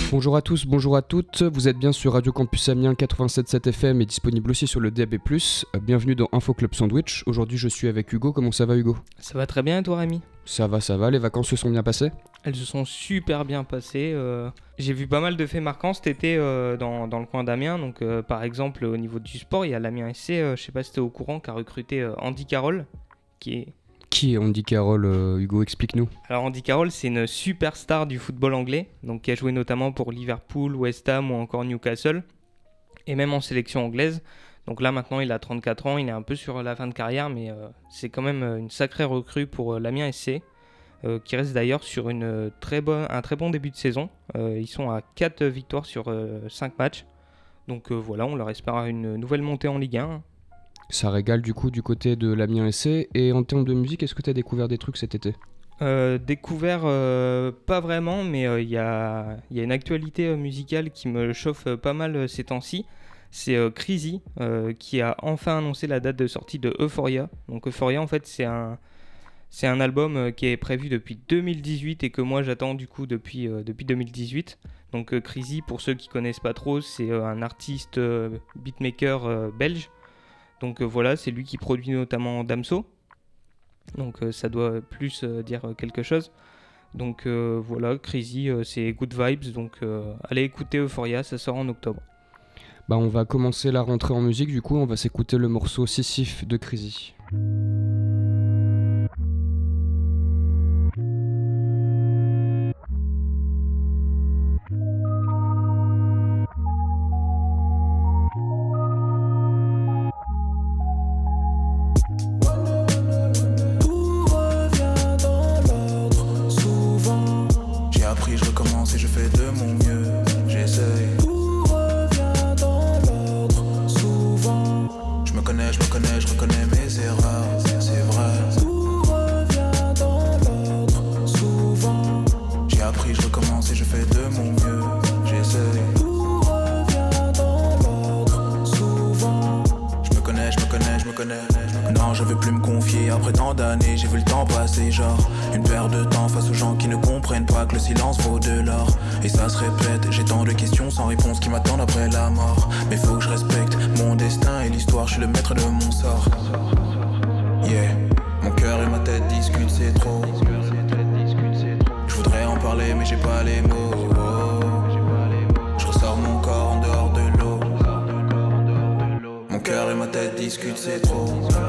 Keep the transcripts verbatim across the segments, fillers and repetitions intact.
Bonjour à tous, bonjour à toutes, vous êtes bien sur Radio Campus Amiens quatre-vingt-sept virgule sept F M et disponible aussi sur le D A B plus. Bienvenue dans Info Club Sandwich. Aujourd'hui je suis avec Hugo. Comment ça va Hugo ? Ça va très bien et toi Rémi ? Ça va, ça va, les vacances se sont bien passées ? Elles se sont super bien passées. Euh, j'ai vu pas mal de faits marquants cet été euh, dans, dans le coin d'Amiens. Donc, euh, par exemple, au niveau du sport, il y a l'Amiens S C, euh, je sais pas si tu es au courant, qui a recruté euh, Andy Carroll. Qui est... Qui est Andy Carroll, euh, Hugo, explique-nous. Alors, Andy Carroll, c'est une superstar du football anglais, donc qui a joué notamment pour Liverpool, West Ham ou encore Newcastle, et même en sélection anglaise. Donc là, maintenant, il a trente-quatre ans, il est un peu sur la fin de carrière, mais euh, c'est quand même une sacrée recrue pour euh, l'Amiens S C. Euh, qui reste d'ailleurs sur une très bonne, un très bon début de saison. Euh, ils sont à quatre victoires sur euh, cinq matchs. Donc euh, voilà, on leur espère une nouvelle montée en Ligue un. Ça régale du coup du côté de l'Amiens S C. Et en termes de musique, est-ce que tu as découvert des trucs cet été ? euh, Découvert, euh, pas vraiment, mais il euh, y, a, y a une actualité euh, musicale qui me chauffe euh, pas mal euh, ces temps-ci. C'est euh, Crazy euh, qui a enfin annoncé la date de sortie de Euphoria. Donc Euphoria, en fait, c'est un... C'est un album qui est prévu depuis deux mille dix-huit et que moi j'attends du coup depuis, euh, depuis deux mille dix-huit. Donc euh, Crazy, pour ceux qui connaissent pas trop, c'est euh, un artiste euh, beatmaker euh, belge. Donc euh, voilà, c'est lui qui produit notamment Damso. Donc euh, ça doit plus euh, dire quelque chose. Donc euh, voilà, Crazy, euh, c'est Good Vibes. Donc euh, allez écouter Euphoria, ça sort en octobre. Bah on va commencer la rentrée en musique, du coup on va s'écouter le morceau Sisyphe de Crazy. Non, je veux plus me confier après tant d'années, j'ai vu le temps passer, genre une perte de temps face aux gens qui ne comprennent pas que le silence vaut de l'or. Et ça se répète, j'ai tant de questions sans réponse qui m'attendent après la mort. Mais faut que je respecte mon destin et l'histoire, je suis le maître de mon sort. Yeah, mon cœur et ma tête discutent, c'est trop. Je voudrais en parler mais j'ai pas les mots. Je ressors mon corps en dehors de l'eau. Mon cœur et ma tête discutent, c'est trop.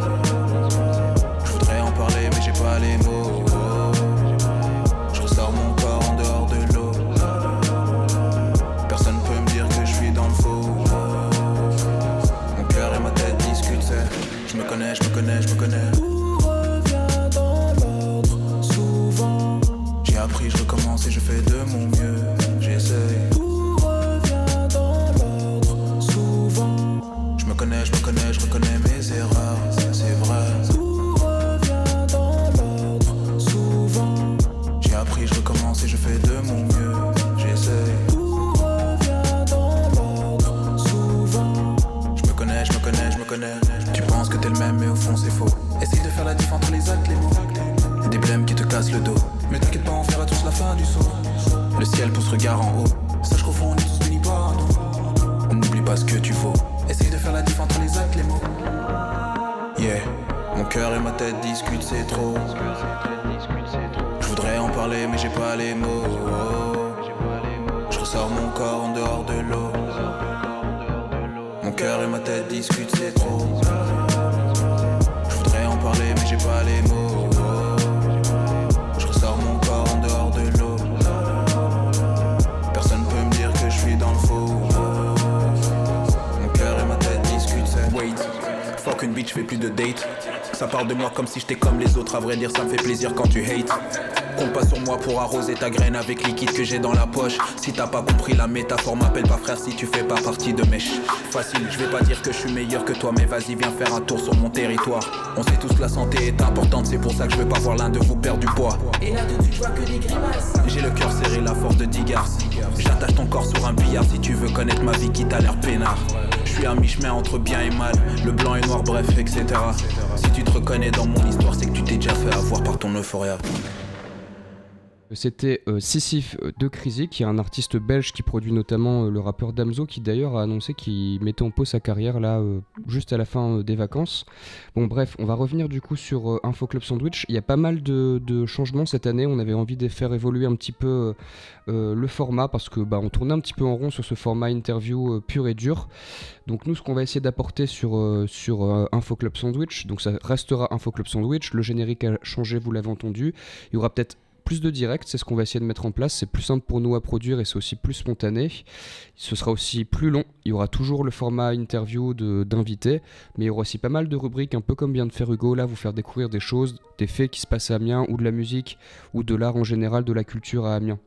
Je voudrais en parler mais j'ai pas les mots. Je ressors mon corps en dehors de l'eau. Personne peut me dire que je suis dans le faux. Mon cœur et ma tête discutent, c'est. Je me connais, je me connais, je me connais. Tout revient dans l'ordre, souvent. J'ai appris, je recommence et je fais de mon mieux. J'essaye. Tout revient dans l'ordre, souvent. Je me connais, je me connais, je reconnais mes erreurs, c'est vrai. Tout revient dans l'ordre, souvent. J'ai appris, je recommence et je fais de mon mieux. J'essaye. Tout revient dans l'ordre, souvent. Je me connais, je me connais, je me connais. Tu penses que t'es le même mais au fond c'est faux. Essaye de faire la diff entre les actes, les mots. Des blèmes qui te cassent le dos. Mais t'inquiète pas, on fera tous la fin du saut. Le ciel pousse regard en haut. Sache qu'au fond on est tous bénis par nous. N'oublie pas ce que tu vaux. Essaye de faire la diff entre les actes, les mots. Yeah, mon cœur et ma tête discutent, c'est trop. Je voudrais en parler mais j'ai pas les mots. Je ressors mon corps en dehors de l'eau. Mon cœur et ma tête discutent, c'est trop. Je voudrais en parler mais j'ai pas les mots. Je ressors mon corps en dehors de l'eau. Personne peut me dire que je suis dans le faux. Mon cœur et ma tête discutent, c'est. Wait, fuck une bitch, fais plus de date. Ça parle de moi comme si j'étais comme les autres. À vrai dire ça me fait plaisir quand tu hates. Compte pas sur moi pour arroser ta graine avec liquide que j'ai dans la poche. Si t'as pas compris la métaphore, m'appelle pas frère si tu fais pas partie de mes ch. Facile, je vais pas dire que je suis meilleur que toi, mais vas-y viens faire un tour sur mon territoire. On sait tous que la santé est importante, c'est pour ça que je veux pas voir l'un de vous perdre du poids. Et là tout de suite je vois que des grimaces. J'ai le cœur serré, la force de Digars. J'attache ton corps sur un billard si tu veux connaître ma vie qui t'a l'air peinard. Je suis à mi-chemin entre bien et mal, le blanc et noir, bref, et cetera. Si tu te reconnais dans mon histoire, c'est que tu t'es déjà fait avoir par ton euphoria. C'était euh, Sisyphe de Crazy, qui est un artiste belge qui produit notamment euh, le rappeur Damso, qui d'ailleurs a annoncé qu'il mettait en pause sa carrière là euh, juste à la fin euh, des vacances. Bon bref, on va revenir du coup sur euh, Info Club Sandwich. Il y a pas mal de, de changements cette année, on avait envie de faire évoluer un petit peu euh, euh, le format, parce que bah, on tournait un petit peu en rond sur ce format interview euh, pur et dur. Donc nous, ce qu'on va essayer d'apporter sur, euh, sur euh, Info Club Sandwich, donc ça restera Info Club Sandwich, le générique a changé, vous l'avez entendu, il y aura peut-être plus de direct, c'est ce qu'on va essayer de mettre en place, c'est plus simple pour nous à produire et c'est aussi plus spontané. Ce sera aussi plus long, il y aura toujours le format interview de, d'invités, mais il y aura aussi pas mal de rubriques, un peu comme vient de faire Hugo, là, vous faire découvrir des choses, des faits qui se passent à Amiens, ou de la musique, ou de l'art en général, de la culture à Amiens.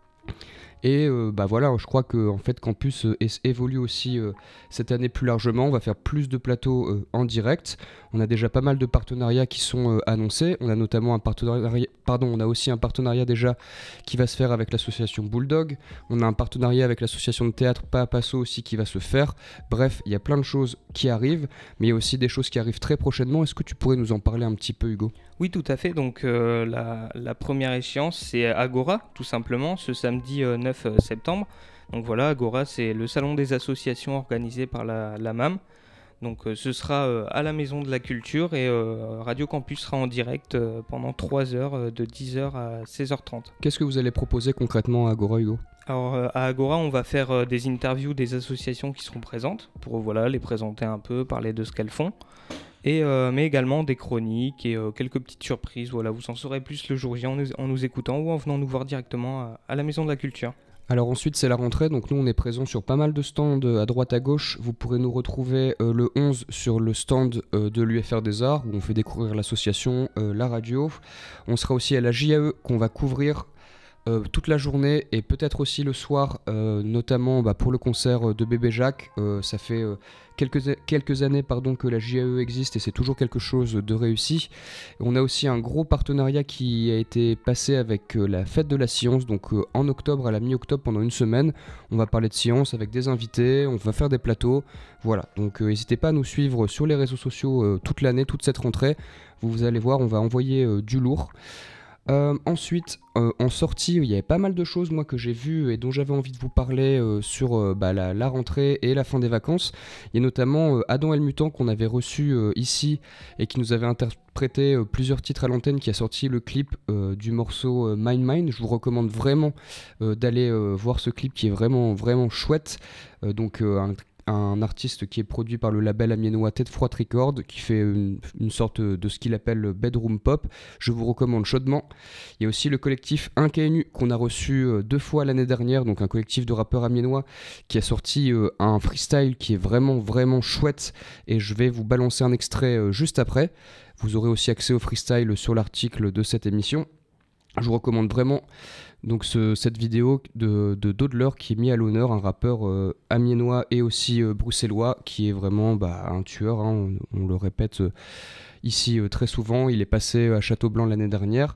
Et euh, bah voilà, je crois que en fait Campus euh, évolue aussi euh, cette année plus largement. On va faire plus de plateaux euh, en direct. On a déjà pas mal de partenariats qui sont euh, annoncés. On a notamment un partenariat, pardon, on a aussi un partenariat déjà qui va se faire avec l'association Bulldog. On a un partenariat avec l'association de théâtre Pas à Passo aussi qui va se faire. Bref, il y a plein de choses qui arrivent, mais il y a aussi des choses qui arrivent très prochainement. Est-ce que tu pourrais nous en parler un petit peu, Hugo ? Oui, tout à fait. Donc euh, la, la première échéance, c'est Agora, tout simplement, ce samedi euh, neuf septembre. Donc voilà, Agora, c'est le salon des associations organisé par la, la M A M. Donc euh, ce sera euh, à la Maison de la Culture et euh, Radio Campus sera en direct euh, pendant trois heures, euh, de dix heures à seize heures trente. Qu'est-ce que vous allez proposer concrètement à Agora, Hugo ? Alors euh, à Agora, on va faire euh, des interviews des associations qui seront présentes pour voilà, les présenter un peu, parler de ce qu'elles font. Et, euh, mais également des chroniques et euh, quelques petites surprises. Voilà, vous en saurez plus le jour J en nous, en nous écoutant ou en venant nous voir directement à, à la Maison de la Culture. Alors ensuite c'est la rentrée, donc nous on est présent sur pas mal de stands à droite à gauche. Vous pourrez nous retrouver euh, le onze sur le stand euh, de l'U F R des Arts où on fait découvrir l'association, euh, la radio. On sera aussi à la J A E qu'on va couvrir Euh, toute la journée et peut-être aussi le soir, euh, notamment bah, pour le concert de Bébé Jacques. Euh, ça fait euh, quelques, quelques années pardon, que la J A E existe et c'est toujours quelque chose de réussi. Et on a aussi un gros partenariat qui a été passé avec euh, la Fête de la Science, donc euh, en octobre, à la mi-octobre, pendant une semaine. On va parler de science avec des invités, on va faire des plateaux. Voilà, donc euh, n'hésitez pas à nous suivre sur les réseaux sociaux euh, toute l'année, toute cette rentrée. Vous, vous allez voir, on va envoyer euh, du lourd. Euh, ensuite, euh, en sortie, il y avait pas mal de choses moi que j'ai vues et dont j'avais envie de vous parler euh, sur euh, bah, la, la rentrée et la fin des vacances. Il y a notamment euh, Adam El Mutant qu'on avait reçu euh, ici et qui nous avait interprété euh, plusieurs titres à l'antenne, qui a sorti le clip euh, du morceau euh, Mine Mine. Je vous recommande vraiment euh, d'aller euh, voir ce clip qui est vraiment vraiment chouette. Euh, donc euh, un un artiste qui est produit par le label amiénois Tête Froide Record, qui fait une, une sorte de ce qu'il appelle bedroom pop. Je vous recommande chaudement. Il y a aussi le collectif un K N U qu'on a reçu deux fois l'année dernière, donc un collectif de rappeurs amiénois qui a sorti euh, un freestyle qui est vraiment vraiment chouette et je vais vous balancer un extrait euh, juste après. Vous aurez aussi accès au freestyle sur l'article de cette émission. Je vous recommande vraiment donc ce, cette vidéo de, de Dodler qui est mis à l'honneur, un rappeur euh, amiénois et aussi euh, bruxellois qui est vraiment bah, un tueur, hein, on, on le répète euh, ici euh, très souvent. Il est passé à Château-Blanc l'année dernière.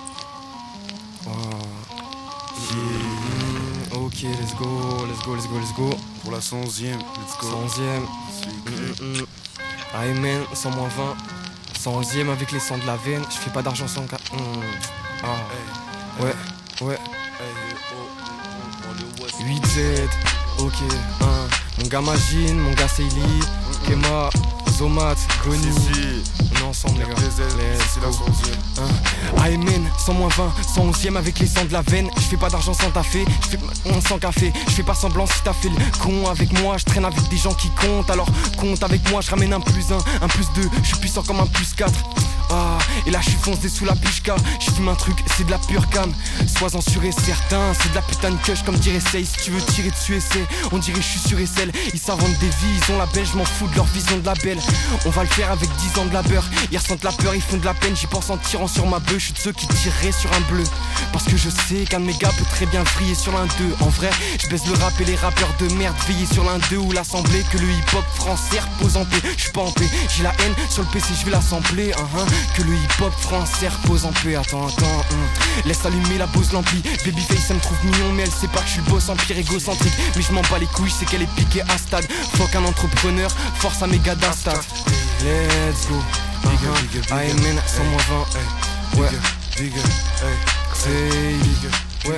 Oh. Yeah. Ok, let's go, let's go, let's go, let's go. Pour la centième, let's go. Centième. Mm-mm. Aïe man, cent moins vingt. Cent onzième avec les sangs de la veine. Je fais pas d'argent sans cas. Mm. Ah. Hey, ouais, hey, ouais. Hey, oh, huit Z, ok, hein. Mon gars Magine, mon gars Seili, Kema, Zomat, Gonu. On est ensemble les gars. C'est la centième. Aïe man, cent moins vingt, cent onzième avec les sangs de la veine. Je fais pas d'argent sans taffer, je fais on sans café. Je fais pas semblant si t'as fait le con avec moi. Je traîne avec des gens qui comptent, alors compte avec moi. Je ramène un plus un, un plus deux, je suis puissant comme un plus quatre. Ah, et là je suis foncé sous la pushka. Je fume un truc, c'est de la pure cam. Sois-en sûr et certain, c'est de la putain de cush comme dirait Say. Si tu veux tirer dessus essaie, on dirait je suis sur Essel. Ils s'inventent des vies, ils ont la belle, je m'en fous de leur vision de la belle. On va le faire avec dix ans de labeur. Ils ressentent la peur, ils font de la peine. J'y pense en tirant sur ma bœuf. Je suis de ceux qui tireraient sur un bleu. Parce que je sais qu'un de mes gars peut très bien vriller sur l'un d'eux. En vrai, je baisse le rap et les rappeurs de merde. Veiller sur l'un d'eux ou l'assemblée. Que le hip-hop français repose en paix. Je suis pas en paix, j'ai la haine sur le P C, je vais l'assembler. uh-huh. Que le hip-hop français repose en paix. Attends, attends, hum. Laisse allumer la Bose l'ampli. Babyface elle me trouve mignon mais elle sait pas que je suis le boss empire égocentrique. Mais je m'en bats les couilles, c'est qu'elle est piquée à stade. Fuck un entrepreneur, force à mes gars d'Astad. Let's go. Uh-huh. Amen, cent moins vingt. Ouais. c'est... Ouais.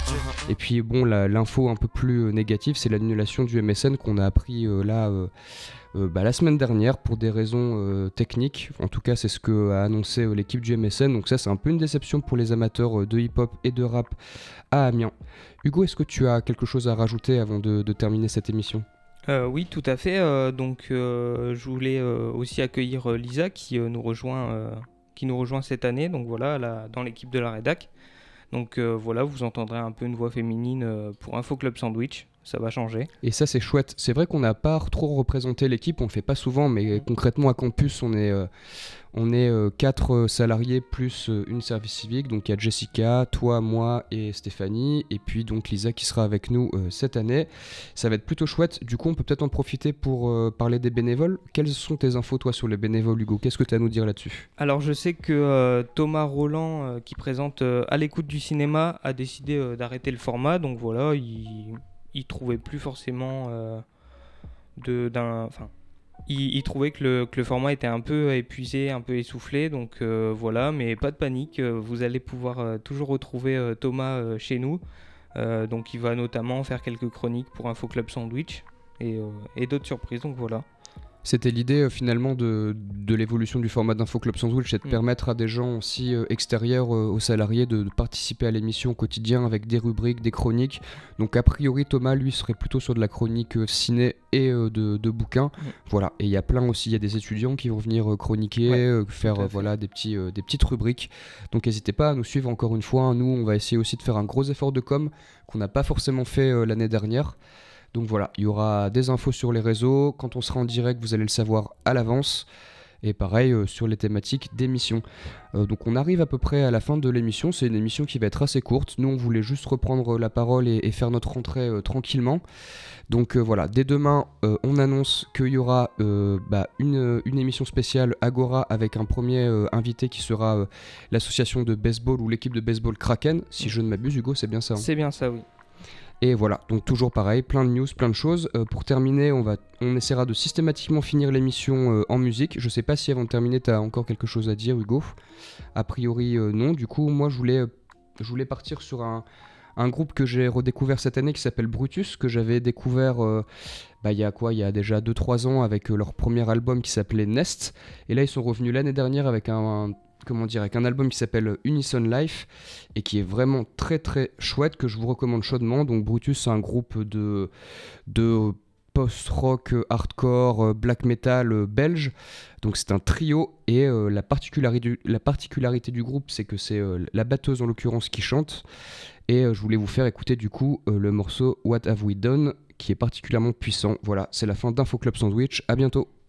Et puis bon, la, l'info un peu plus euh, négative, c'est l'annulation du M S N qu'on a appris euh, là euh, euh, bah, la semaine dernière pour des raisons euh, techniques. En tout cas, c'est ce que a annoncé euh, l'équipe du M S N. Donc ça, c'est un peu une déception pour les amateurs euh, de hip-hop et de rap à Amiens. Hugo, est-ce que tu as quelque chose à rajouter avant de, de terminer cette émission ? Euh, oui, tout à fait. Euh, donc, euh, je voulais euh, aussi accueillir euh, Lisa qui euh, nous rejoint, euh, qui nous rejoint cette année. Donc voilà, là, dans l'équipe de la rédac. Donc euh, voilà, vous entendrez un peu une voix féminine euh, pour Info Club Sandwich. Ça va changer. Et ça, c'est chouette. C'est vrai qu'on n'a pas trop représenté l'équipe, on le fait pas souvent, mais mmh. concrètement à Campus, on est, euh, on est euh, quatre salariés plus euh, une service civique. Donc il y a Jessica, toi, moi et Stéphanie, et puis donc Lisa qui sera avec nous euh, cette année. Ça va être plutôt chouette. Du coup, on peut peut-être en profiter pour euh, parler des bénévoles. Quelles sont tes infos, toi, sur les bénévoles, Hugo ? Qu'est-ce que tu as à nous dire là-dessus ? Alors, je sais que euh, Thomas Roland, euh, qui présente euh, À l'écoute du cinéma, a décidé euh, d'arrêter le format. Donc voilà, il... il trouvait plus forcément euh, de, d'un... Enfin, il, il trouvait que le, que le format était un peu épuisé, un peu essoufflé, donc euh, voilà, mais pas de panique, vous allez pouvoir euh, toujours retrouver euh, Thomas euh, chez nous, euh, donc il va notamment faire quelques chroniques pour Info Club Sandwich, et, euh, et d'autres surprises, donc voilà. C'était l'idée euh, finalement de, de l'évolution du format d'Info Club Sandwich, c'est de mmh. permettre à des gens aussi euh, extérieurs euh, aux salariés de, de participer à l'émission au quotidien avec des rubriques, des chroniques. Donc a priori Thomas lui serait plutôt sur de la chronique euh, ciné et euh, de, de bouquins. Mmh. Voilà. Et il y a plein aussi, il y a des étudiants qui vont venir euh, chroniquer, ouais, euh, faire euh, voilà, des, petits, euh, des petites rubriques. Donc n'hésitez pas à nous suivre encore une fois. Nous on va essayer aussi de faire un gros effort de com qu'on n'a pas forcément fait euh, l'année dernière. Donc voilà, il y aura des infos sur les réseaux. Quand on sera en direct, vous allez le savoir à l'avance. Et pareil euh, sur les thématiques d'émission. Euh, donc on arrive à peu près à la fin de l'émission. C'est une émission qui va être assez courte. Nous, on voulait juste reprendre la parole et, et faire notre rentrée euh, tranquillement. Donc euh, voilà, dès demain, euh, on annonce qu'il y aura euh, bah, une, une émission spéciale Agora avec un premier euh, invité qui sera euh, l'association de baseball ou l'équipe de baseball Kraken. Si je ne m'abuse, Hugo, c'est bien ça, hein ? C'est bien ça, oui. Et voilà, donc toujours pareil, plein de news, plein de choses. Euh, pour terminer, on, va, on essaiera de systématiquement finir l'émission euh, en musique. Je sais pas si avant de terminer, tu as encore quelque chose à dire, Hugo. A priori, euh, non. Du coup, moi, je voulais, euh, je voulais partir sur un, un groupe que j'ai redécouvert cette année qui s'appelle Brutus, que j'avais découvert euh, bah, il y a quoi, il y a déjà deux trois ans avec euh, leur premier album qui s'appelait Nest. Et là, ils sont revenus l'année dernière avec un... un comment dire, avec un album qui s'appelle Unison Life et qui est vraiment très très chouette, que je vous recommande chaudement. Donc Brutus, c'est un groupe de, de post-rock, hardcore, black metal belge. Donc c'est un trio et euh, la, particularité du, la particularité du groupe, c'est que c'est euh, la batteuse en l'occurrence qui chante. Et euh, je voulais vous faire écouter du coup euh, le morceau What Have We Done, qui est particulièrement puissant. Voilà, c'est la fin d'Info Club Sandwich. À bientôt.